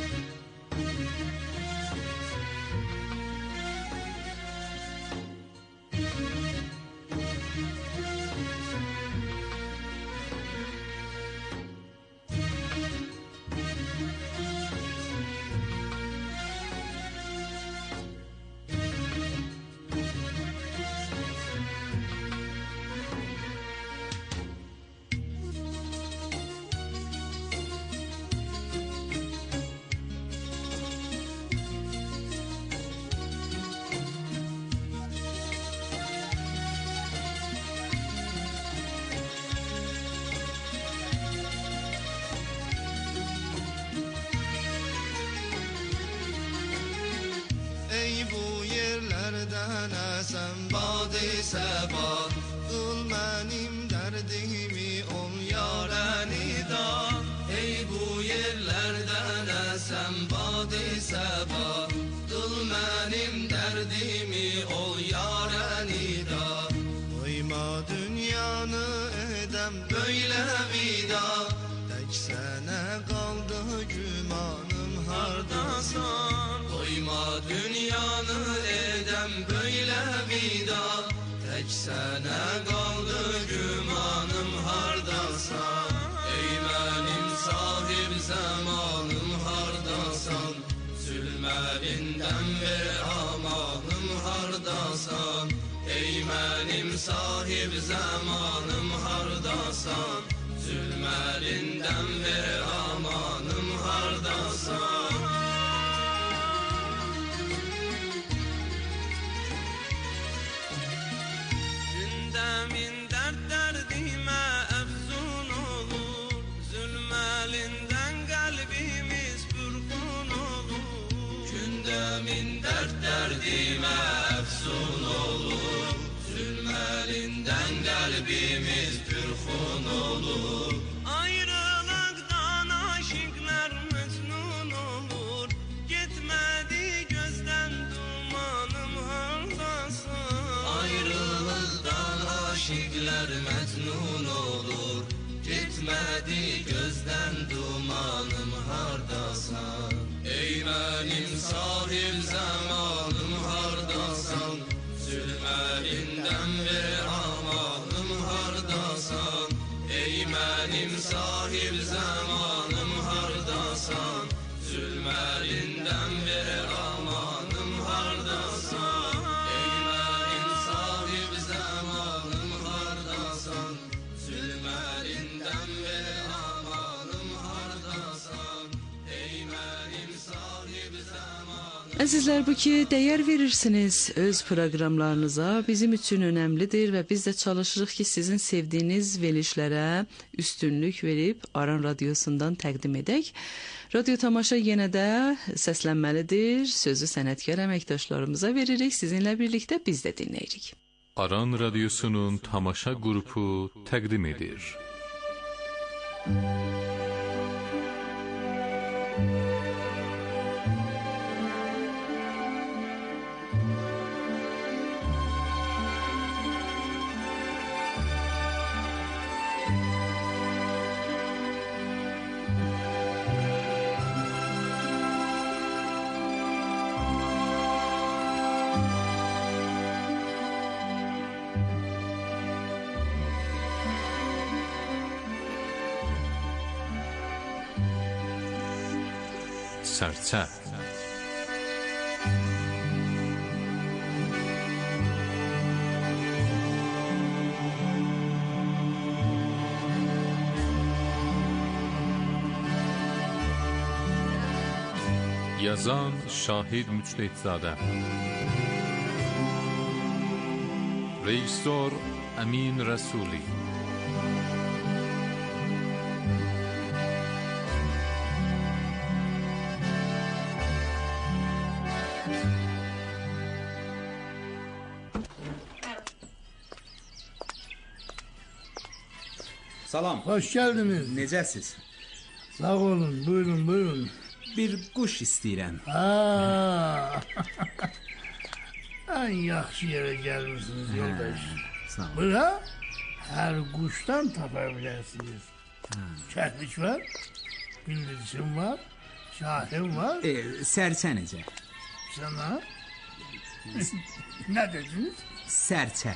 Sən bad-i səbat, qıl mənim dərdimi ol yarənida. Ey bu yerlərdən əsən bad-i səbat, qıl mənim dərdimi ol yarənida. Qoyma dünyanı edəm böylə vida, tək sənə qaldı gümanım hardasan. Qoyma dünyanı edəm böylə vida, tək sənə qaldı gümanım hardasan. Ey mənim sahib zamanım hardasan. Zülməlindən ver amanım hardasan. Ey mənim sahib zamanım hardasan. Zülməlindən ver amanım hardasan. Gündəmin dərdlərdimə əfsun olur. Zülməlindən qəlbimiz pürxun olur. Gündəmin dərdlərdimə əfsun olur. Zülməlindən qəlbimiz pürxun olur. Ayrılıqdan aşıqlar məcnun olur. Getmədi gözdən dumanım hardasan. Ayrılıqdan aşıqlar məcnun olur. Getmədi gözdən dumanım hardasan. Ey mənim sahib zamanım hardasan. Zülməlindən ver amanım hardasan. Ey mənim sahib zamanım hardasan. Zülməlindən ver amanım hardasan. Ey mənim sahib zamanım hardasan. Zülməlindən ver amanım Əzizlər, bu ki, dəyər verirsiniz öz proqramlarınıza, bizim üçün önəmlidir və biz də çalışırıq ki, sizin sevdiyiniz verilişlərə üstünlük verib Aran Radiosundan təqdim edək. Radio tamaşa yenə də səslənməlidir. Sözü sənətkar əməkdaşlarımıza veririk. Sizinlə birlikdə biz də dinləyirik. Aran Radiosunun tamaşa qrupu təqdim edir. Sərçə. Yazan Şahid Müctehidzadə. Rejissor Əmin Rəsuli. Salam. Hoş geldiniz. Necəsiz? Sağ olun, buyurun, buyurun. Bir quş istəyirəm. En yaxşı yere gelmişsiniz yoldaş. Sağ olun. Bura her kuştan tapabilirsiniz. Kəhlik var, bildirçin var, şahin var. Sərçə necə? Sana ne dediniz? Sərçə.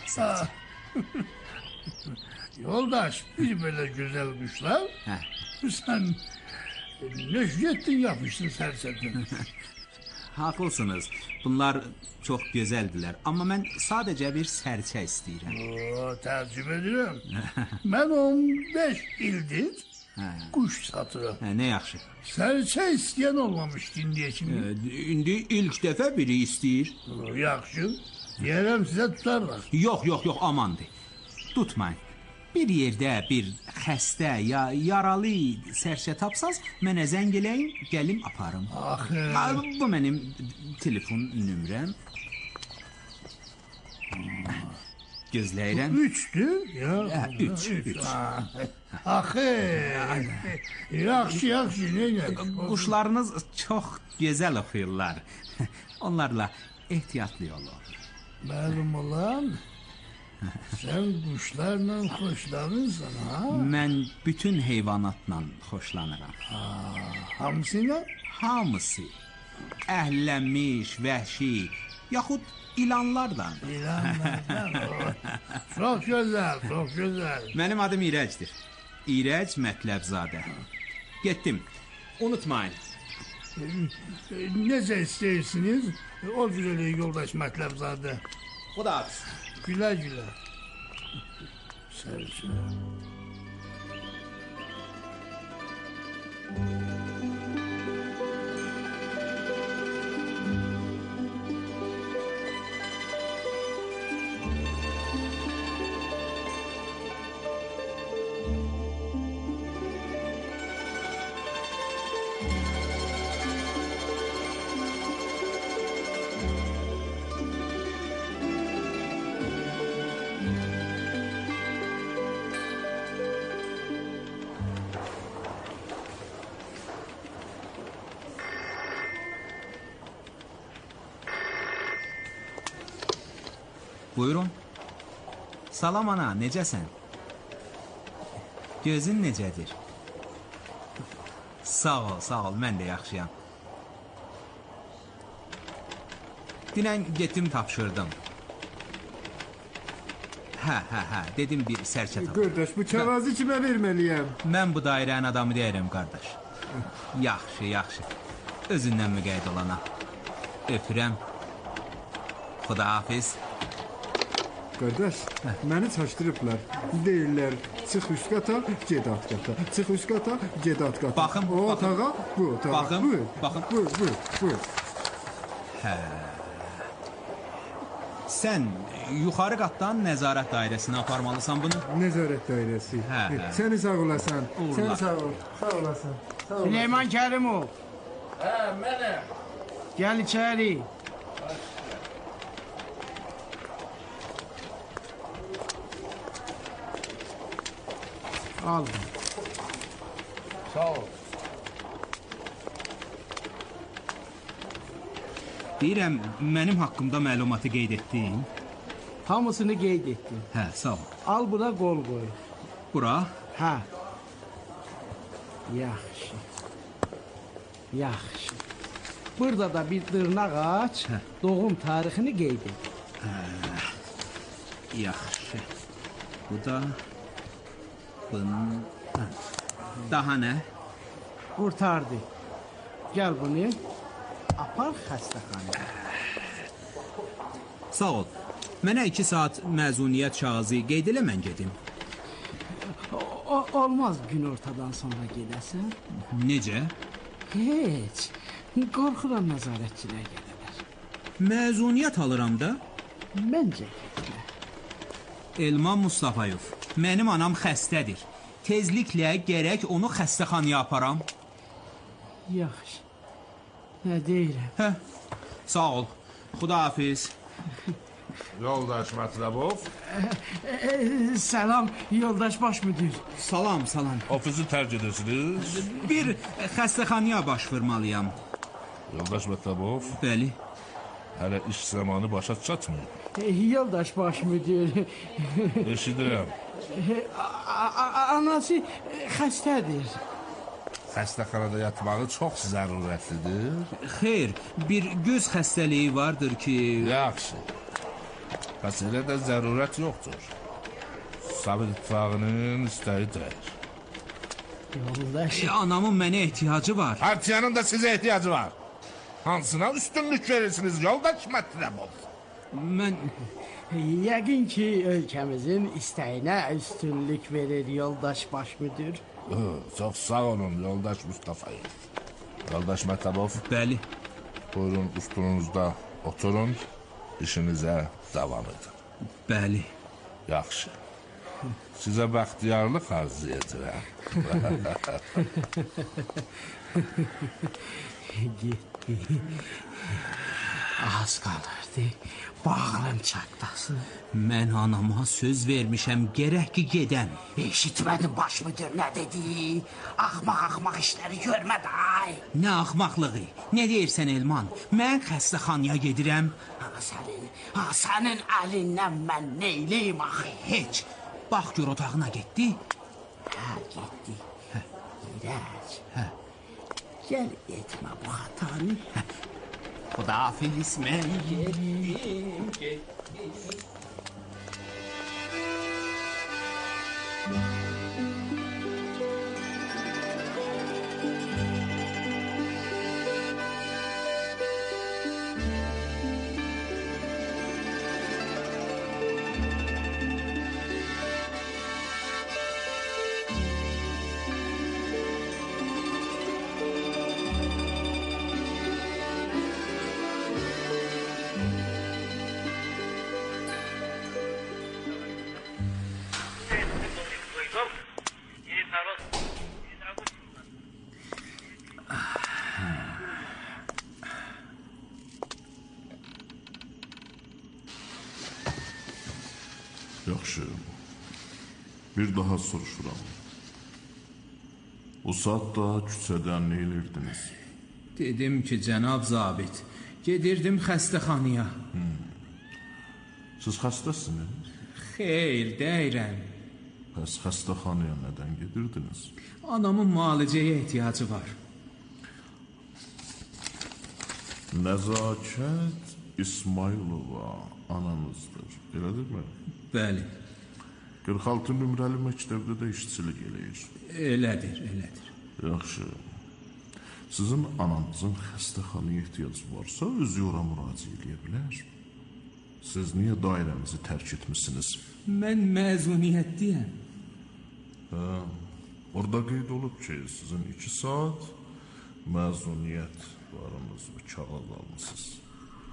Yoldaş, bir böyle güzel kuşlar. Sen ne ettin yapmışsın serçeden. Haqlısınız. Bunlar çox gözəldilər. Amma mən sadəcə bir sərçə istəyirəm. Təəccüb edirəm. Mən 15 ildir kuş satırım. Nə yaxşı. Sərçə istəyən olmamışdı indiyə kimi. İndi ilk dəfə biri istəyir. Yaxşı. Deyərəm sizə tutarlar. Yox, amandır. Tutmayın. Bir yerdə bir xəstə ya yaralı sərçə tapsaz, mənə zəng eləyin, gəlim aparım. Bu mənim telefon nömrəm. Gözləyirəm. 3'dür ya. 3. Yaxşı, nə? Quşlarınız çox gözəl oxuyurlar. Onlarla ehtiyatlı olun. Məlum olan, sen kuşlarla xoşlanırsan, ha? Mən bütün heyvanatla xoşlanıram. Hamısıyla? Hamısı. Əhlənmiş, vəhşi, yaxud ilanlardan. Çox gözəl, çox gözəl. Mənim adım İrəcdir. İrəc Mətləbzadə. Getdim. Unutmayın. Necə istəyirsiniz? O cür yoldaş Mətləbzadə. Xudahafiz. Gülə. Sərçə. Buyurun. Salam ana, necəsən? Gözün necədir? Sağ ol, mən də yaxşıyam. Dünən getdim tapşırdım. Hə, dedim bir sərçə tapım. Qardaş, bu kağızı kimə verməliyəm? Mən bu dairənin adamı deyərəm, qardaş. Yaxşı. Özündən müqəyyət olana. Öpürəm. Xudahafiz. Qardaş, məni çaşdırıblar. Deyirlər, çıx üst qata, ged alt qata. Çıx üst qata, ged alt qata. Baxın. O otağa, bu otağa. Baxın. Buyur. Buyur. Hə. Sən yuxarı qatdan nəzarət dairəsinə aparmalısan bunu. Nəzarət dairəsi. Hə. Səni sağ olasan. Uğurlar. Səni sağ ol. Sağ olasan. Sağ ol. Süleyman Kərimov. Hə, mənəm. Gəl içəri. Al. Sağ ol. Deyirəm, mənim haqqımda məlumatı qeyd etdin. Hamısını qeyd etdim. Hə, sağ ol. Al buna qol qoy. Bura? Hə. Yaxşı. Yaxşı. Burada da bir dırnaq aç, doğum tarixini qeyd et. Yaxşı. Bu da... Bunun... Daha nə? Qurtardı. Gəl bunu, apar xəstəxanaya. Sağ ol. Mənə 2 saat məzuniyyət kağızı qeyd elə, mən gedim. Olmaz gün ortadan sonra gedəsən. Necə? Heç. Qorxuram nəzarətçilər gedələr. Məzuniyyət alıram da. Məncə getmə. Elman Mustafayev, mənim anam xəstədir. Tezliklə gərək onu xəstəxanaya aparam. Yaxşı. Nə deyirəm? Hə, sağ ol. Xudahafiz. Yoldaş Matlabov. Salam, yoldaş baş müdür. Salam, salam. Ofisi tərk edirsiniz? Bir xəstəxanaya baş vurmalıyam. Yoldaş Matlabov. Bəli. Hələ iş zamanı başa çatmıyor. Yoldaş baş müdür. Eşidirəm. Anası xəstədir. Xəstəxanada yatmağı çox zərurətlidir. Xeyr, bir göz xəstəliyi vardır ki... Yaxşı. Bəs elə də zərurət yoxdur. Sovet İttifaqının istəyidir. Yoldaş... Anamın mənə ehtiyacı var. Partiyanın da sizə ehtiyacı var. Hansına üstünlük verirsiniz yoldaş Matlabov? Mən... Yəqin ki, ölkəmizin istəyinə üstünlük verir yoldaş baş müdür. Çox sağ olun yoldaş Mustafayev. Yoldaş Matlabov. Bəli. Buyurun üstünüzdə oturun, işinizə davam edin. Bəli. Yaxşı. Sizə bəxtiyarlıq arzu edirəm. Getdi. Az qalırdı. Bağrım çatlasın. Mən anama söz vermişəm, gərək ki gedəm. Eşitmədin baş müdür nə dedi? Axmaq işləri görmədi ay. Nə axmaqlığı? Nə deyirsən Elman? Mən xəstəxanaya gedirəm. Sənin əlindən mən neyliyim axı? Heç. Bax gör otağına getdi. Hə, getdi. İrəc. Hə. Gəl etmə bu xatanı. Xudahafiz, mən getdim. Yaxşı. Bir daha soruşuram. O saatda küçədən nə edirdiniz? Dedim ki, cənab zabit, gedirdim xəstəxanaya. Siz xəstəsiniz? Xeyr, deyirəm. Bəs xəstəxanaya nədən gedirdiniz? Anamın müalicəyə ehtiyacı var. Nəzakət İsmailova ananızdır, elədirmi? Bəli. 46 nömrəli məktəbdə də işçilik eləyir. Elədir, elədir. Yaxşı. Sizin ananızın xəstəxanaya ehtiyacı varsa, özü ora müraciət edə bilər. Siz niyə dairəmizi tərk etmişsiniz? Mən məzuniyyətliyəm. Orada qeyd olub ki, sizin 2 saat məzuniyyət varınız və kağız almışsınız.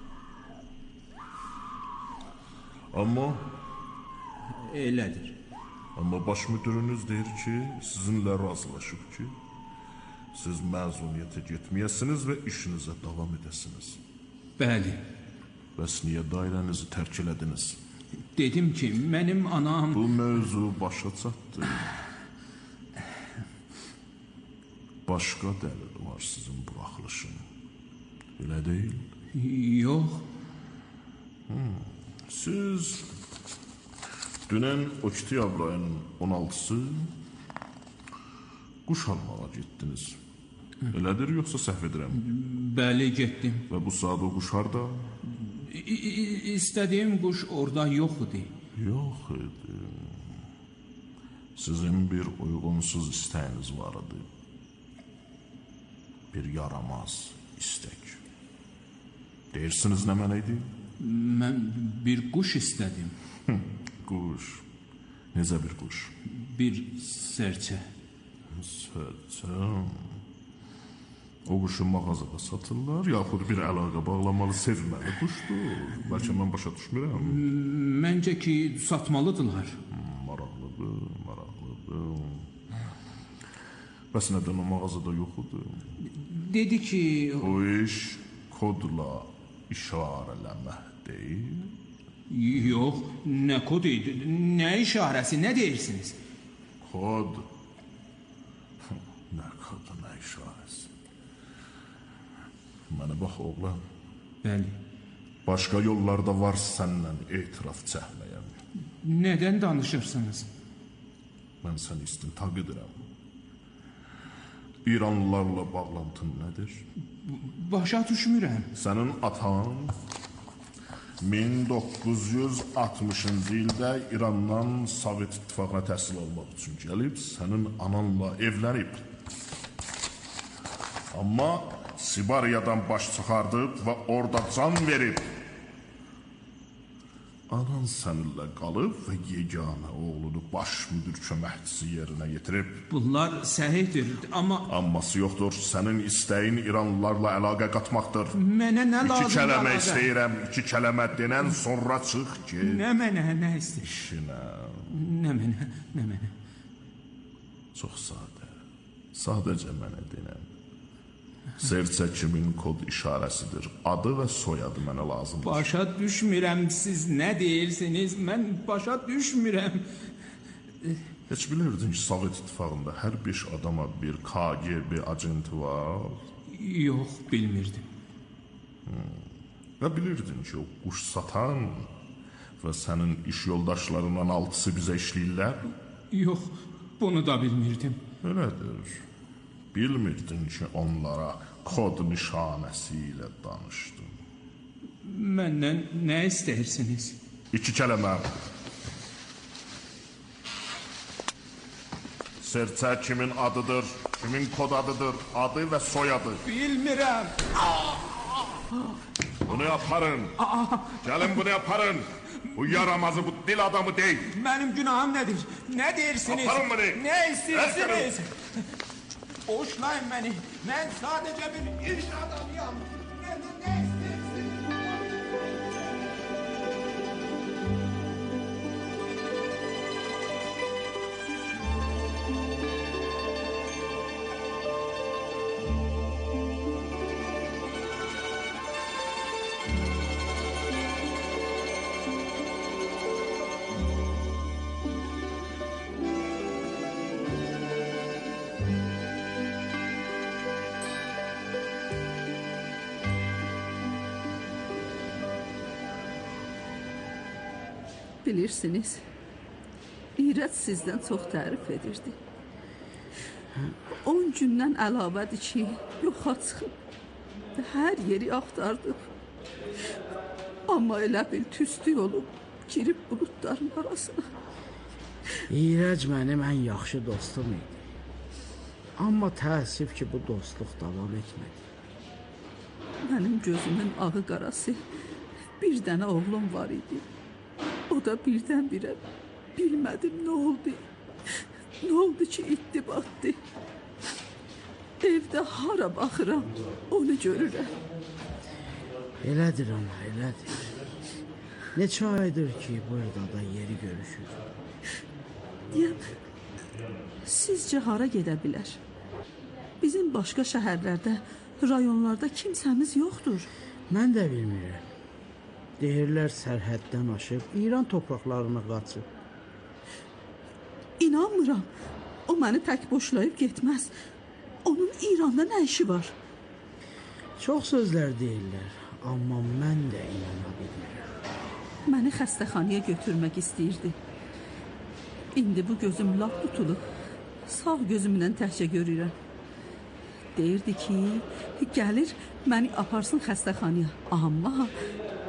Amma elədir. Amma baş müdürünüz deyir ki, sizinlə razılaşıb ki, siz məzuniyyətə getməyəsiniz və işinizə davam edəsiniz. Bəli. Bəs niyə dairənizi tərk elədiniz? Dedim ki, mənim anam... Bu mövzu başa çatdı. Başqa dəlil var sizin buraxılışın. Elə deyil? Yox. Siz dünən oktyabr ayının 16-sı quş almağa getdiniz. Elədir, yoxsa səhv edirəm? Bəli, getdim. Və bu saat o quş harda? İstədiyim quş orada yox idi. Yox idi. Sizin bir uyğunsuz istəyiniz var idi. Bir yaramaz istək. Deyirsiniz nə mənə idi? Mən bir quş istədim. Quş. Necə bir quş? Bir sərçə. Sərçə. O quşu mağazada satırlar, yaxud bir əlaqə bağlamalı, sevməli quşdur. Bəlkə mən başa düşmürəm. Məncə ki, satmalıdırlar. Maraqlıdır. Bəs nədən o mağazada yox idi? Dedi ki... O iş kodla işarələmək deyil. Yox, nə kod idi, nə işarəsi, nə deyirsiniz? Kod. Nə kodu, nə işarəsi? Mənə bax, oğlan. Bəli. Başqa yollarda var səndən etiraf çəkməyəm. Nədən danışırsınız? Mən səni istintaq edirəm. İranlılarla bağlantın nədir? Başa düşmürəm. Sənin atan 1960-cı ildə İrandan Sovet İttifaqına təhsil almaq üçün gəlib, sənin ananla evlənib. Amma Sibariyadan baş çıxardıb və orada can verib. Anan səninlə qalıb və yeganə oğlunu baş müdür köməkçisi yerinə yetirib. Bunlar səhihdir, amma... Amması yoxdur, sənin istəyin İranlılarla əlaqə qatmaqdır. Mənə nə lazım? 2 kələmə istəyirəm, 2 kələmə denən sonra çıx ki... Nə mənə, nə istəyir? İşinə... Nə mənə? Çox sadə, sadəcə mənə denən. Sərçə kimin kod işarəsidir, adı və soyadı mənə lazımdır. Başa düşmürəm, siz nə deyirsiniz, mən başa düşmürəm. Heç bilirdin ki, Sovet İttifaqında hər 5 adama bir KGB agenti var? Yox, bilmirdim. Və bilirdin ki, o quş satan və sənin iş yoldaşlarından 6-sı bizə işləyirlər? Yox, bunu da bilmirdim. Elədir. Bilmirdin ki, onlara kod nişanəsi ilə danışdın. Məndən nə istəyirsiniz? 2 kələmə. Sərçə kimin adıdır, kimin kod adıdır, adı və soyadı. Bilmirəm. Bunu yaparın. Gəlin bunu yaparın. Bu yaramazı, bu dil adamı deyil. Mənim günahım nədir? Nə deyirsiniz? Yaparın bunu. Nə istəyirsiniz? Boşlayın məni. Mən sadəcə bir iş adamıyam. Nə istəyirsiniz? Bilirsiniz, İrət sizdən çox tərif edirdi. 10 gündən əlavədir ki, yoxa çıxıb. Hər yeri axtardıq. Amma elə bil tüstü olub, girib buludların arasına. İrəc mənim ən yaxşı dostum idi. Amma təəssüf ki, bu dostluq davam etmədi. Mənim gözümün ağı qarası bir dənə oğlum var idi. O da birdən-birə bilmədim nə oldu. Nə oldu ki, itdi batdı. Evdə hara baxıram, onu görürəm. Elədir ana, elədir. Neçə aydır ki, burada da yeri görüşür. Deyəm, sizcə hara gedə bilər? Bizim başqa şəhərlərdə, rayonlarda kimsəmiz yoxdur. Mən də bilmirəm. Deyirlər sərhəddən aşıb İran torpaqlarına qaçıb. İnanmıram. O məni tək boşlayıb getməz. Onun İranda nə işi var? Çox sözlər deyirlər, amma mən də inana bilmirəm. Məni xəstəxanaya götürmək istəyirdi. İndi bu gözüm lap tutulub. Sağ gözümlə təkcə görürəm. Deyirdi ki, gəlir məni aparsın xəstəxanaya. Amma